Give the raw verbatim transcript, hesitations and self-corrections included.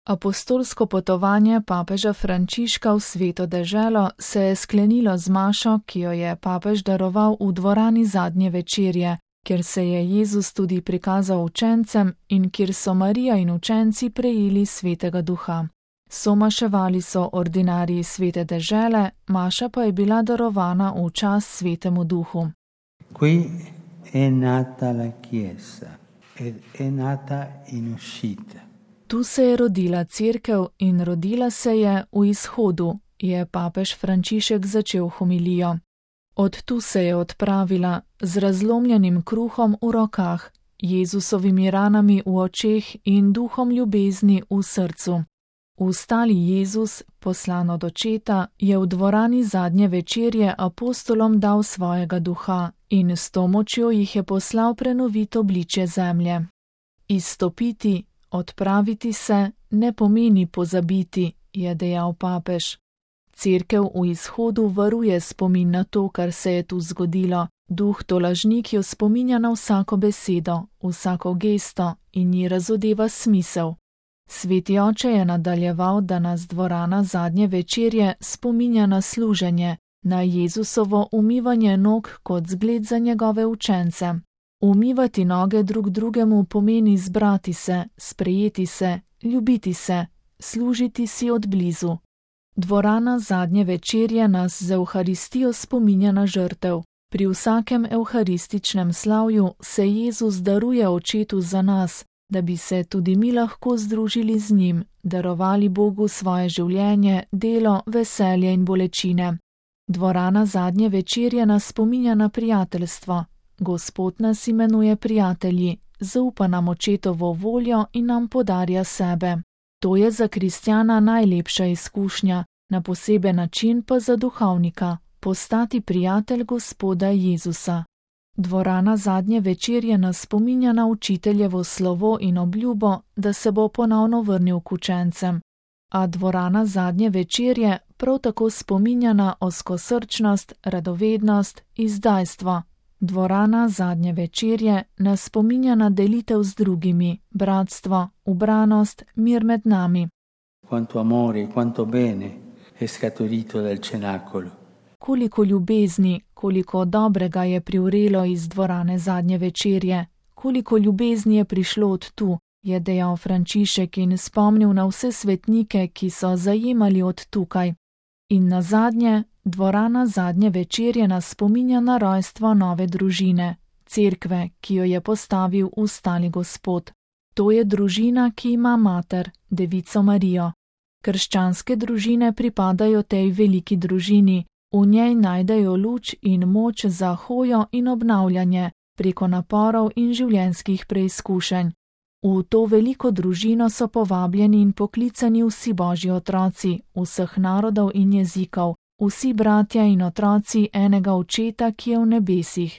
Apostolsko potovanje papeža Frančiška v Sveto deželo se je sklenilo z mašo, ki jo je papež daroval v dvorani zadnje večerje, kjer se je Jezus tudi prikazal učencem in kjer so Marija in učenci prejeli Svetega Duha. Somaševali so ordinariji Svete dežele, maša pa je bila darovana v čas Svetemu Duhu. Qui è nata la Chiesa ed è nata in uscita. Tu se je rodila cerkev in rodila se je v izhodu, je papež Frančišek začel homilijo. Od tu se je odpravila z razlomljenim kruhom v rokah, Jezusovimi ranami v očeh in duhom ljubezni v srcu. Vstali Jezus, poslan od očeta, je v dvorani zadnje večerje apostolom dal svojega duha in s to močjo jih je poslal prenoviti obličje zemlje. Izstopiti, odpraviti se ne pomeni pozabiti, je dejal papež. Cerkev v izhodu varuje spomin na to, kar se je tu zgodilo. Duh tolažnik jo spominja na vsako besedo, vsako gesto in ji razodeva smisel. Sveti oče je nadaljeval, da nas dvorana zadnje večerje spominja na služenje, na Jezusovo umivanje nog kot zgled za njegove učence. Umivati noge drug drugemu pomeni zbrati se, sprejeti se, ljubiti se, služiti si od blizu. Dvorana zadnje večerje nas z Evharistijo spominja na žrtev. Pri vsakem evharističnem slavju se Jezus daruje očetu za nas, da bi se tudi mi lahko združili z njim, darovali Bogu svoje življenje, delo, veselje in bolečine. Dvorana zadnje večerje nas spominja na prijateljstvo. Gospod nas imenuje prijatelji, zaupa nam očetovo voljo in nam podarja sebe. To je za kristjana najlepša izkušnja, na poseben način pa za duhovnika, postati prijatelj Gospoda Jezusa. Dvorana zadnje večerje nas spominja na učiteljevo slovo in obljubo, da se bo ponovno vrnil k učencem. A dvorana zadnje večerje prav tako spominja na ozkosrčnost, radovednost, izdajstvo. Dvorana zadnje večerje nas spominja na delitev z drugimi, bratstvo, ubranost, mir med nami. Quanto amore, quanto bene è scaturito dal cenacolo. Koliko ljubezni, koliko dobrega je privrelo iz dvorane zadnje večerje, koliko ljubezni je prišlo od tu, je dejal Frančišek in spomnil na vse svetnike, ki so zajemali od tukaj. In nazadnje, dvorana zadnje večerje nas spominja na rojstvo nove družine, cerkve, ki jo je postavil vstali Gospod. To je družina, ki ima mater, Devico Marijo. Krščanske družine pripadajo tej veliki družini, v njej najdejo luč in moč za hojo in obnavljanje preko naporov in življenjskih preizkušenj. V to veliko družino so povabljeni in poklicani vsi Božji otroci, vseh narodov in jezikov, vsi bratja in otroci enega očeta, ki je v nebesih.